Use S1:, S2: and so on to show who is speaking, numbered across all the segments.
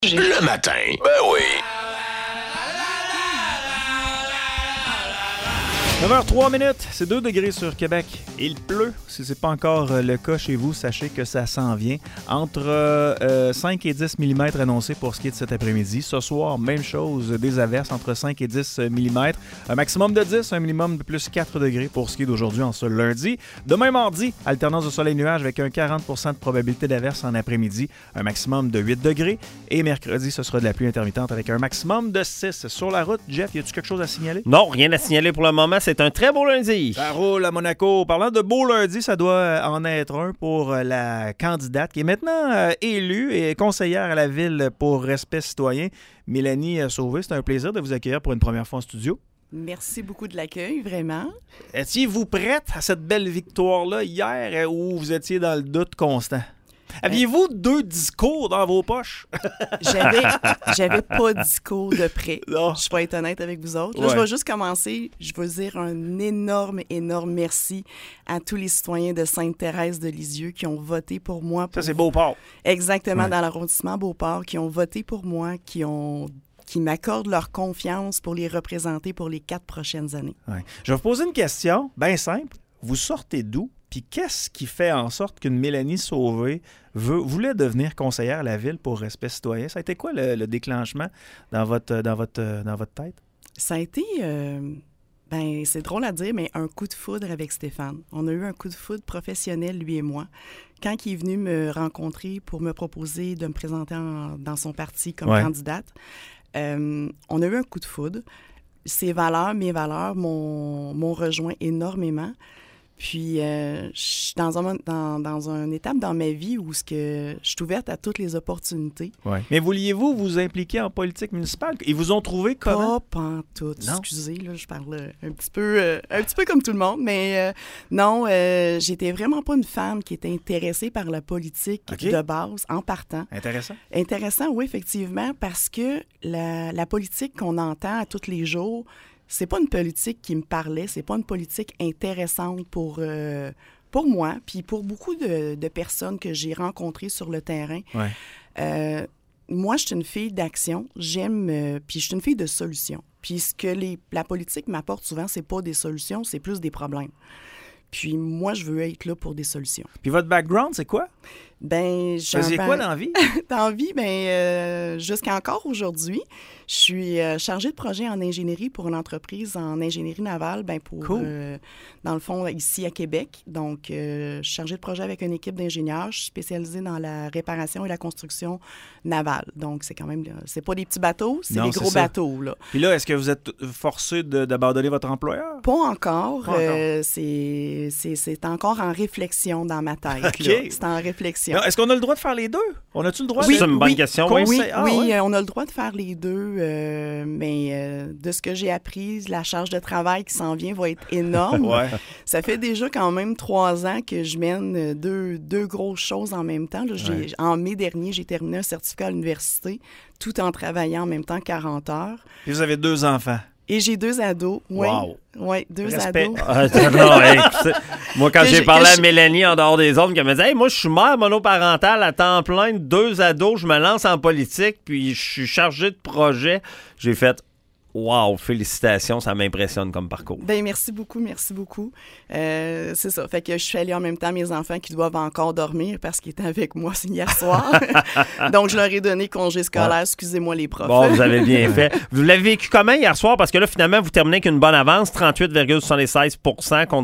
S1: Le matin, ben oui.
S2: 9h03, c'est 2 degrés sur Québec. Il pleut. Si ce n'est pas encore le cas chez vous, sachez que ça s'en vient. Entre 5 et 10 mm annoncés pour ce qui est de cet après-midi. Ce soir, même chose, des averses entre 5 et 10 mm. Un maximum de 10, un minimum de plus 4 degrés pour ce qui est d'aujourd'hui en ce lundi. Demain mardi, alternance de soleil-nuage avec un 40% de probabilité d'averse en après-midi. Un maximum de 8 degrés. Et mercredi, ce sera de la pluie intermittente avec un maximum de 6. Sur la route, Jeff, y a-tu quelque chose à signaler?
S3: Non, rien à signaler pour le moment. C'est un très beau lundi.
S2: Ça roule à Monaco. Parlant de beau lundi, ça doit en être un pour la candidate qui est maintenant élue et conseillère à la Ville pour Respect citoyen, Mélanie Sauvé. C'est un plaisir de vous accueillir pour une première fois en studio.
S4: Merci beaucoup de l'accueil, vraiment.
S2: Étiez-vous prête à cette belle victoire-là hier ou vous étiez dans le doute constant? Aviez-vous 2 discours dans vos poches?
S4: J'avais pas de discours de près.
S2: Non.
S4: Je vais être honnête avec vous autres. Là,
S2: Ouais.
S4: je vais juste commencer. Je veux dire un énorme merci à tous les citoyens de Sainte-Thérèse de Lisieux qui ont voté pour moi.
S2: Ça, c'est Beauport.
S4: Exactement,
S2: Ouais.
S4: dans l'arrondissement Beauport, qui ont voté pour moi, qui m'accordent leur confiance pour les représenter pour les 4 prochaines années.
S2: Ouais. Je vais vous poser une question bien simple. Vous sortez d'où? Puis qu'est-ce qui fait en sorte qu'une Mélanie Sauvé voulait devenir conseillère à la Ville pour Respect citoyen? Ça a été quoi le déclenchement dans votre tête?
S4: Ça a été, c'est drôle à dire, mais un coup de foudre avec Stéphane. On a eu un coup de foudre professionnel, lui et moi. Quand il est venu me rencontrer pour me proposer de me présenter dans son parti comme
S2: Ouais.
S4: candidate, on a eu un coup de foudre. Ses valeurs, mes valeurs m'ont rejoint énormément. Puis, je suis dans une étape dans ma vie où je suis ouverte à toutes les opportunités.
S2: Ouais. Mais vouliez-vous vous impliquer en politique municipale? Ils vous ont trouvé comment?
S4: Pas pantoute.
S2: Non?
S4: Excusez, là, je parle un petit peu comme tout le monde, mais non, j'étais vraiment pas une femme qui était intéressée par la politique
S2: OK.
S4: de base, en partant.
S2: Intéressant.
S4: Intéressant, oui, effectivement, parce que la politique qu'on entend à tous les jours, c'est pas une politique qui me parlait, c'est pas une politique intéressante pour moi, puis pour beaucoup de personnes que j'ai rencontrées sur le terrain.
S2: Ouais.
S4: Moi, je suis une fille d'action, j'aime, puis je suis une fille de solutions. Puis ce que la politique m'apporte souvent, c'est pas des solutions, c'est plus des problèmes. Puis moi, je veux être là pour des solutions.
S2: Puis votre background, c'est quoi?
S4: Ben,
S2: Vous faisiez quoi dans la vie?
S4: Dans la vie, jusqu'à encore aujourd'hui, je suis chargée de projet en ingénierie pour une entreprise en ingénierie navale,
S2: Cool.
S4: dans le fond, ici à Québec. Donc, je suis chargée de projet avec une équipe d'ingénieurs. Je suis spécialisée dans la réparation et la construction navale. Donc, c'est quand même, c'est pas des petits bateaux, c'est
S2: Non,
S4: des
S2: c'est
S4: gros
S2: ça.
S4: bateaux, là.
S2: Puis là, est-ce que vous êtes forcé d'abandonner votre employeur?
S4: Pas encore.
S2: Pas encore.
S4: C'est encore en réflexion dans ma tête.
S2: OK.
S4: Là. C'est en réflexion.
S2: Non, est-ce qu'on a le droit de faire les deux? On a-tu le droit
S3: Oui,
S2: de...
S3: c'est une bonne question, oui.
S4: Oui,
S2: Ah,
S4: oui,
S2: ouais?
S4: on a le droit de faire les deux, mais de ce que j'ai appris, la charge de travail qui s'en vient va être énorme.
S2: Ouais.
S4: Ça fait déjà quand même 3 ans que je mène deux grosses choses en même temps. Là,
S2: Ouais.
S4: En mai dernier, j'ai terminé un certificat à l'université tout en travaillant en même temps 40 heures.
S2: Puis vous avez 2 enfants.
S4: Et j'ai 2 ados. Oui,
S2: Wow.
S4: oui, 2
S2: Respect.
S4: ados.
S3: Ah, non, écoutez, moi, quand
S4: Que
S3: j'ai
S4: j'ai-
S3: parlé
S4: que
S3: à
S4: je-
S3: Mélanie en dehors des zones, qui me disait hey, moi, je suis mère monoparentale à temps plein, 2 ados, je me lance en politique, puis je suis chargé de projet. J'ai fait wow, félicitations, ça m'impressionne comme parcours.
S4: Ben merci beaucoup, merci beaucoup. C'est ça. Fait que je suis allée en même temps à mes enfants qui doivent encore dormir parce qu'ils étaient avec moi hier soir. Donc, je leur ai donné congé scolaire. Excusez-moi les profs.
S3: Bon, vous avez bien fait. Vous l'avez vécu comment hier soir? Parce que là, finalement, vous terminez avec une bonne avance, 38,76% contre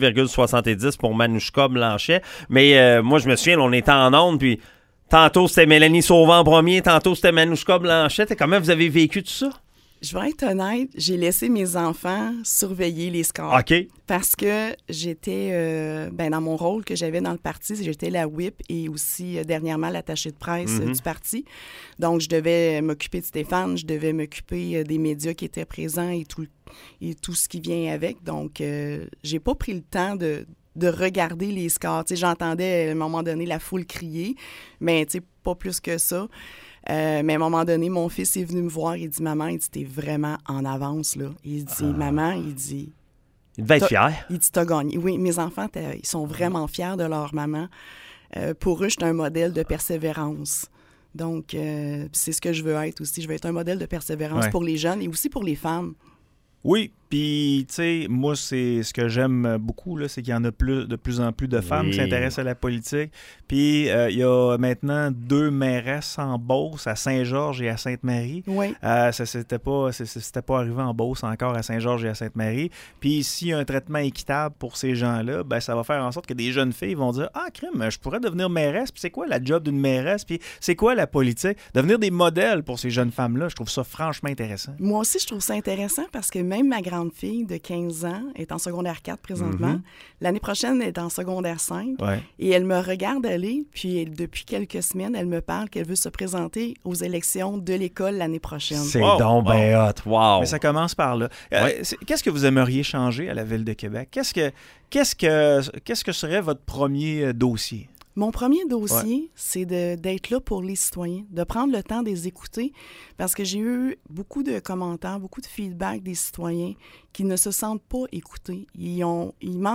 S3: 32,70% pour Manouchka Blanchet. Mais moi, je me souviens, là, on était en onde, puis tantôt, c'était Mélanie Sauvé en premier, tantôt, c'était Manouchka Blanchet. Comment vous avez vécu tout ça?
S4: Je vais être honnête, j'ai laissé mes enfants surveiller les scores.
S3: OK.
S4: Parce que j'étais, dans mon rôle que j'avais dans le parti, j'étais la whip et aussi dernièrement l'attachée de presse du parti. Donc, je devais m'occuper de Stéphane, je devais m'occuper des médias qui étaient présents et tout ce qui vient avec. Donc, j'ai pas pris le temps de regarder les scores. Tu sais, j'entendais à un moment donné la foule crier, mais tu sais, pas plus que ça. Mais à un moment donné, mon fils est venu me voir, il dit « Maman, il dit, t'es vraiment en avance, là. » Il dit « Maman, il dit... »
S3: Il devait être fier.
S4: Il dit « T'as gagné. » Oui, mes enfants, ils sont vraiment fiers de leur maman. Pour eux, j'étais un modèle de persévérance. Donc, c'est ce que je veux être aussi. Je veux être un modèle de persévérance
S2: Ouais.
S4: pour les jeunes et aussi pour les femmes.
S2: Oui, puis, tu sais, moi, c'est ce que j'aime beaucoup, là, c'est qu'il y en a de plus en plus de femmes
S3: Oui.
S2: qui s'intéressent à la politique. Puis, il y a maintenant 2 mairesses en Beauce, à Saint-Georges et à Sainte-Marie.
S4: Oui.
S2: C'était pas arrivé en Beauce encore à Saint-Georges et à Sainte-Marie. Puis, s'il y a un traitement équitable pour ces gens-là, ben, ça va faire en sorte que des jeunes filles vont dire « Ah, crime, je pourrais devenir mairesse. Puis, c'est quoi la job d'une mairesse? Puis, c'est quoi la politique? » Devenir des modèles pour ces jeunes femmes-là, je trouve ça franchement intéressant.
S4: Moi aussi, je trouve ça intéressant parce que même ma grande fille de 15 ans est en secondaire 4 présentement.
S2: Mhm.
S4: L'année prochaine, elle est en secondaire 5.
S2: Ouais.
S4: Et elle me regarde aller, puis depuis quelques semaines, elle me parle qu'elle veut se présenter aux élections de l'école l'année prochaine.
S3: C'est
S2: Wow.
S3: donc ben hot. Wow.
S2: Mais ça commence par là.
S3: Ouais.
S2: Qu'est-ce que vous aimeriez changer à la Ville de Québec? Qu'est-ce que serait votre premier dossier?
S4: Mon premier dossier, c'est d'être là pour les citoyens, de prendre le temps de les écouter, parce que j'ai eu beaucoup de commentaires, beaucoup de feedback des citoyens qui ne se sentent pas écoutés. Ils ont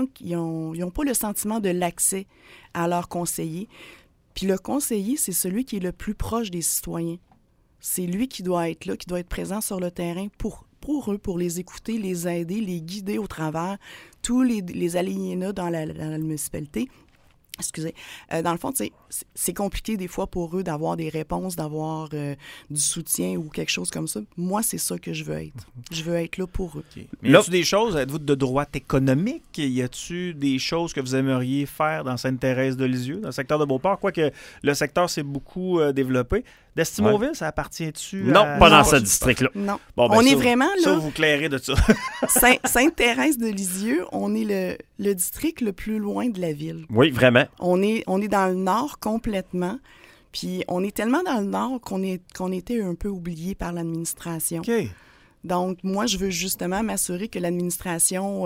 S4: pas le sentiment de l'accès à leur conseiller. Puis le conseiller, c'est celui qui est le plus proche des citoyens. C'est lui qui doit être là, qui doit être présent sur le terrain pour eux, pour les écouter, les aider, les guider au travers tous les alinéas dans la municipalité. Excusez. Dans le fond, c'est compliqué des fois pour eux d'avoir des réponses, d'avoir du soutien ou quelque chose comme ça. Moi, c'est ça que je veux être. Je veux être là pour eux.
S2: Okay. Mais y a-tu des choses, êtes-vous de droite économique? Y a-tu des choses que vous aimeriez faire dans Sainte-Thérèse de Lisieux, dans le secteur de Beauport? Quoique le secteur s'est beaucoup développé. D'Estimauville, ça appartient-tu
S3: Non,
S2: à...
S3: pas dans
S4: Non.
S3: ce district-là.
S4: Non.
S2: Bon, ben
S4: On
S2: ça,
S4: est vraiment
S2: Ça,
S4: là.
S2: vous clairez de ça.
S4: Sainte-Thérèse de Lisieux, on est le district le plus loin de la ville.
S3: Oui, vraiment.
S4: On est dans le nord complètement. Puis on est tellement dans le nord qu'on était un peu oublié par l'administration.
S2: OK.
S4: Donc, moi, je veux justement m'assurer que l'administration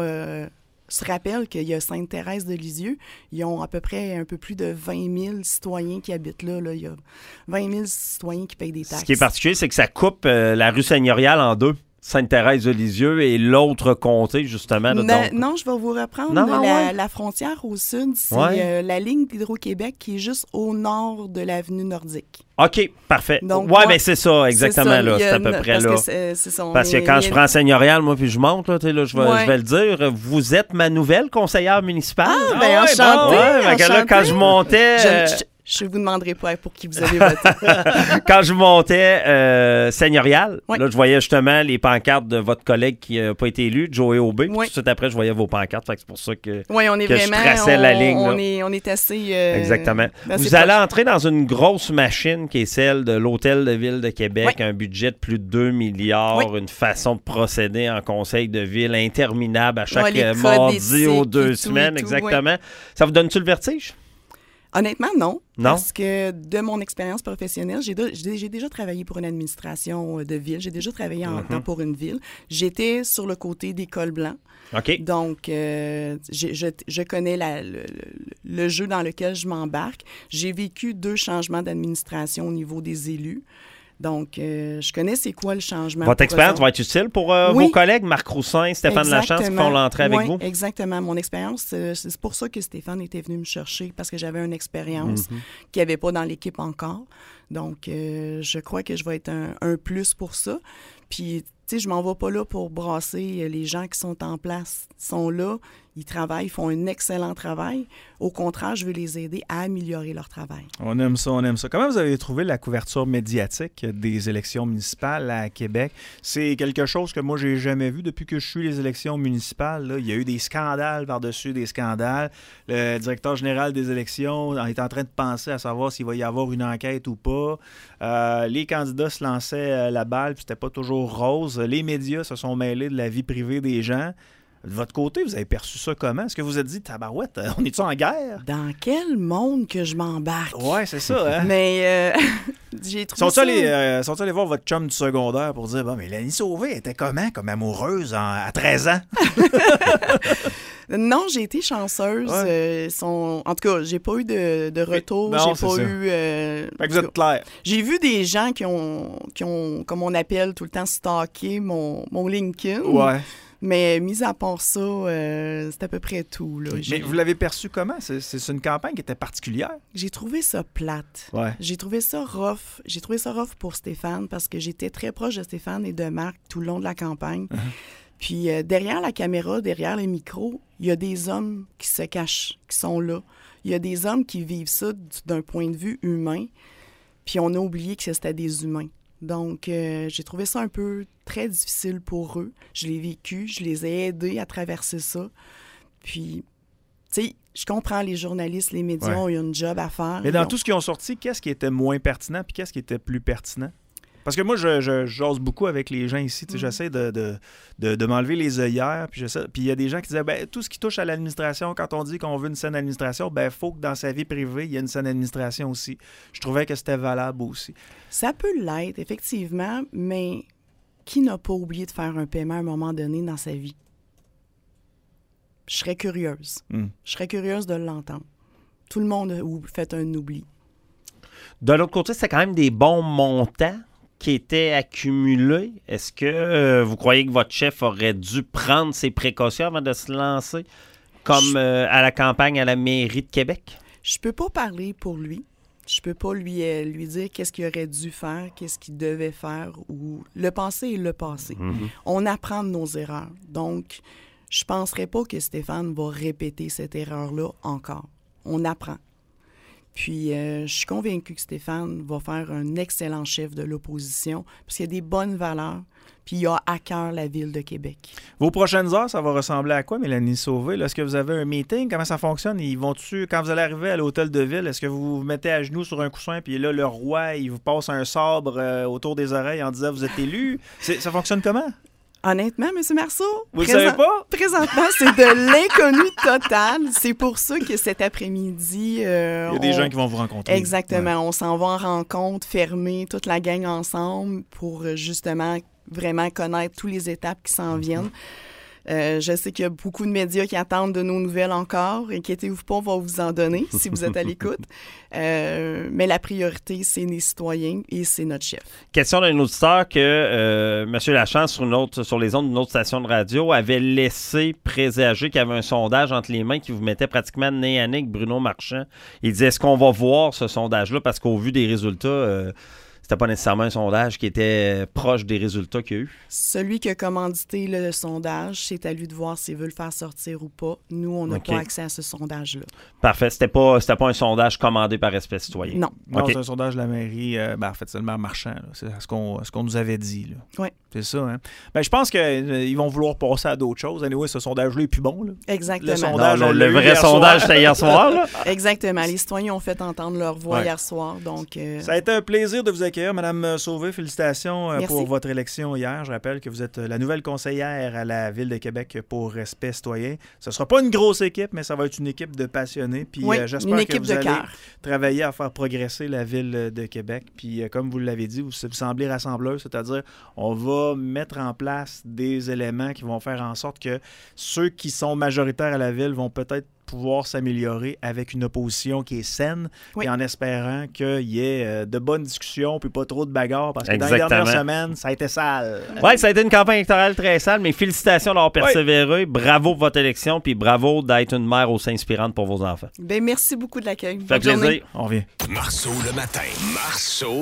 S4: se rappelle qu'il y a Sainte-Thérèse de Lisieux. Ils ont à peu près un peu plus de 20 000 citoyens qui habitent là. Il y a 20 000 citoyens qui payent des taxes.
S3: Ce qui est particulier, c'est que ça coupe la rue Seigneuriale en deux. Sainte-Thérèse de Lisieux et l'autre comté, justement. Là, donc...
S4: Non, je vais vous reprendre.
S3: Non,
S4: La frontière au sud, c'est
S3: Ouais.
S4: la ligne d'Hydro-Québec qui est juste au nord de l'avenue Nordique.
S3: OK, parfait.
S4: Donc,
S3: ouais,
S4: moi,
S3: mais c'est ça, exactement.
S4: C'est ça,
S3: là,
S4: il y a
S3: c'est à peu près
S4: parce
S3: là.
S4: Que c'est ça,
S3: Parce que quand je prends Seigneurial, moi, puis je monte, là, là, je
S4: Ouais.
S3: vais le dire, vous êtes ma nouvelle conseillère municipale.
S4: Ah, ben enchantée,
S3: Ouais, fait que là, quand je montais...
S4: Je ne vous demanderai pas pour qui vous avez voté.
S3: Quand je montais Seigneurial,
S4: Oui.
S3: là, je voyais justement les pancartes de votre collègue qui n'a pas été élu, Joey Aubé. Puis
S4: Oui.
S3: tout de suite après, je voyais vos pancartes. Fait que c'est pour ça que...
S4: Oui, on est
S3: que je
S4: vraiment...
S3: traçais la ligne, là.
S4: On est assez...
S3: Exactement.
S4: assez
S3: Vous allez
S4: proche.
S3: entrer dans une grosse machine qui est celle de l'Hôtel de Ville de Québec,
S4: Oui.
S3: un budget de plus de 2 milliards,
S4: Oui.
S3: une façon de procéder en conseil de ville interminable à chaque
S4: Ouais, les codes
S3: mardi
S4: d'éthique
S3: aux
S4: et
S3: 2
S4: tout,
S3: semaines,
S4: et tout,
S3: exactement. Ça vous donne-tu le vertige?
S4: Honnêtement, non.
S3: Non?
S4: Parce que de mon expérience professionnelle, j'ai déjà travaillé pour une administration de ville. J'ai déjà travaillé en temps pour une ville. J'étais sur le côté des cols blancs.
S3: OK.
S4: Donc, je connais le jeu dans lequel je m'embarque. J'ai vécu 2 changements d'administration au niveau des élus. Donc, je connais c'est quoi le changement.
S3: Votre
S4: pour
S3: expérience
S4: eux
S3: va être utile pour
S4: Oui.
S3: vos collègues, Marc Roussin, Stéphane Lachance, qui font l'entrée avec
S4: Oui,
S3: vous?
S4: Exactement. Mon expérience, c'est pour ça que Stéphane était venu me chercher, parce que j'avais une expérience qu'il n'y avait pas dans l'équipe encore. Donc, je crois que je vais être un plus pour ça. Puis, tu sais, je m'en vais pas là pour brasser les gens qui sont en place. Ils sont là, ils travaillent, ils font un excellent travail. Au contraire, je veux les aider à améliorer leur travail.
S2: On aime ça, on aime ça. Comment vous avez trouvé la couverture médiatique des élections municipales à Québec? C'est quelque chose que moi, j'ai jamais vu depuis que je suis les élections municipales. Là. Il y a eu des scandales par-dessus des scandales. Le directeur général des élections est en train de penser à savoir s'il va y avoir une enquête ou pas. Les candidats se lançaient la balle, puis c'était pas toujours rose. Les médias se sont mêlés de la vie privée des gens. De votre côté, vous avez perçu ça comment? Est-ce que vous vous êtes dit, tabarouette, on est-tu en guerre?
S4: Dans quel monde que je m'embarque?
S2: Ouais, c'est ça, hein?
S4: Mais j'ai trouvé
S2: Sont-ils allés voir votre chum du secondaire pour dire, bon, mais Lani Sauvé était comment, comme amoureuse à 13 ans?
S4: Non, j'ai été chanceuse.
S2: Ouais.
S4: En tout cas, j'ai pas eu de retour.
S2: Non,
S4: J'ai
S2: c'est
S4: pas
S2: ça.
S4: eu.
S2: Fait que vous êtes clair.
S4: J'ai vu des gens qui ont, comme on appelle tout le temps, stalké mon LinkedIn.
S2: Ouais.
S4: Mais mis à part ça, c'est à peu près tout. Là.
S2: Mais vous l'avez perçu comment? C'est une campagne qui était particulière.
S4: J'ai trouvé ça plate.
S2: Ouais.
S4: J'ai trouvé ça rough. J'ai trouvé ça rough pour Stéphane parce que j'étais très proche de Stéphane et de Marc tout le long de la campagne. Puis derrière la caméra, derrière les micros, il y a des hommes qui se cachent, qui sont là. Il y a des hommes qui vivent ça d'un point de vue humain. Puis on a oublié que c'était des humains. Donc, j'ai trouvé ça un peu très difficile pour eux. Je l'ai vécu, je les ai aidés à traverser ça. Puis, tu sais, je comprends les journalistes, les médias ont eu un job à faire.
S2: Mais dans tout ce qui ont sorti, qu'est-ce qui était moins pertinent puis qu'est-ce qui était plus pertinent? Parce que moi, je jase beaucoup avec les gens ici. J'essaie de m'enlever les œillères. Puis il y a des gens qui disaient, tout ce qui touche à l'administration, quand on dit qu'on veut une saine administration, il faut que dans sa vie privée, il y ait une saine administration aussi. Je trouvais que c'était valable aussi. Ça
S4: peut l'être, effectivement, mais qui n'a pas oublié de faire un paiement à un moment donné dans sa vie? Je serais curieuse. Je serais curieuse de l'entendre. Tout le monde a fait un oubli.
S3: De l'autre côté, c'est quand même des bons montants qui étaient accumulés. Est-ce que vous croyez que votre chef aurait dû prendre ses précautions avant de se lancer comme à la campagne à la mairie de Québec? Je
S4: peux pas parler pour lui. Je peux pas lui dire qu'est-ce qu'il aurait dû faire, qu'est-ce qu'il devait faire. Ou le passé est le passé. On apprend de nos erreurs. Donc, je penserais pas que Stéphane va répéter cette erreur-là encore. On apprend. Puis, je suis convaincue que Stéphane va faire un excellent chef de l'opposition parce qu'il a des bonnes valeurs, puis il a à cœur la ville de Québec.
S2: Vos prochaines heures, ça va ressembler à quoi, Mélanie Sauvé? Là, est-ce que vous avez un meeting? Comment ça fonctionne? Quand vous allez arriver à l'hôtel de ville, est-ce que vous vous mettez à genoux sur un coussin, puis là, le roi, il vous passe un sabre autour des oreilles en disant « Vous êtes élu ». Ça fonctionne comment?
S4: Honnêtement, M. Marceau,
S2: vous ne savez pas?
S4: Présentement, c'est de l'inconnu total. C'est pour ça que cet après-midi... il y
S2: a des gens qui vont vous rencontrer.
S4: Exactement. Ouais. On s'en va en rencontre, fermer toute la gang ensemble pour justement vraiment connaître toutes les étapes qui s'en viennent. Je sais qu'il y a beaucoup de médias qui attendent de nos nouvelles encore. Inquiétez-vous pas, on va vous en donner si vous êtes à l'écoute. Mais la priorité, c'est les citoyens et c'est notre chef.
S3: Question d'un auditeur que M. Lachance, sur les ondes d'une autre station de radio, avait laissé présager qu'il y avait un sondage entre les mains qui vous mettait pratiquement nez à nez avec Bruno Marchand. Il disait, est-ce qu'on va voir ce sondage-là? Parce qu'au vu des résultats... c'était pas nécessairement un sondage qui était proche des résultats qu'il y a eu.
S4: Celui qui a commandité le sondage, c'est à lui de voir s'il veut le faire sortir ou pas. Nous, on n'a pas accès à ce sondage-là.
S3: Parfait. C'était pas un sondage commandé par Respect citoyen.
S4: Non.
S2: Non, c'est un sondage de la mairie. En fait, c'est le maire Marchand. Là. C'est ce qu'on nous avait dit.
S4: Oui.
S2: C'est ça. Hein? Je pense qu'ils vont vouloir passer à d'autres choses. Anyway, ce sondage-là est plus bon. Là.
S4: Exactement.
S3: Le vrai sondage, c'était hier soir. Là.
S4: Exactement. Les citoyens ont fait entendre leur voix hier soir. Donc,
S2: ça a été un plaisir de vous accueillir. Madame Sauvé, félicitations pour votre élection hier. Je rappelle que vous êtes la nouvelle conseillère à la Ville de Québec pour Respect citoyen. Ce ne sera pas une grosse équipe, mais ça va être une équipe de passionnés. Puis j'espère que vous allez travailler à faire progresser la Ville de Québec. Puis comme vous l'avez dit, vous semblez rassembleur, c'est-à-dire on va mettre en place des éléments qui vont faire en sorte que ceux qui sont majoritaires à la Ville vont peut-être pouvoir s'améliorer avec une opposition qui est saine et en espérant qu'il y ait de bonnes discussions puis pas trop de bagarres parce que dans les dernières semaines, ça a été sale.
S3: Oui, ça a été une campagne électorale très sale, mais félicitations d'avoir persévéré. Bravo pour votre élection puis bravo d'être une mère aussi inspirante pour vos enfants.
S4: Bien, merci beaucoup de l'accueil.
S3: Ça fait plaisir.
S2: On revient.
S1: Marceau le matin. Marceau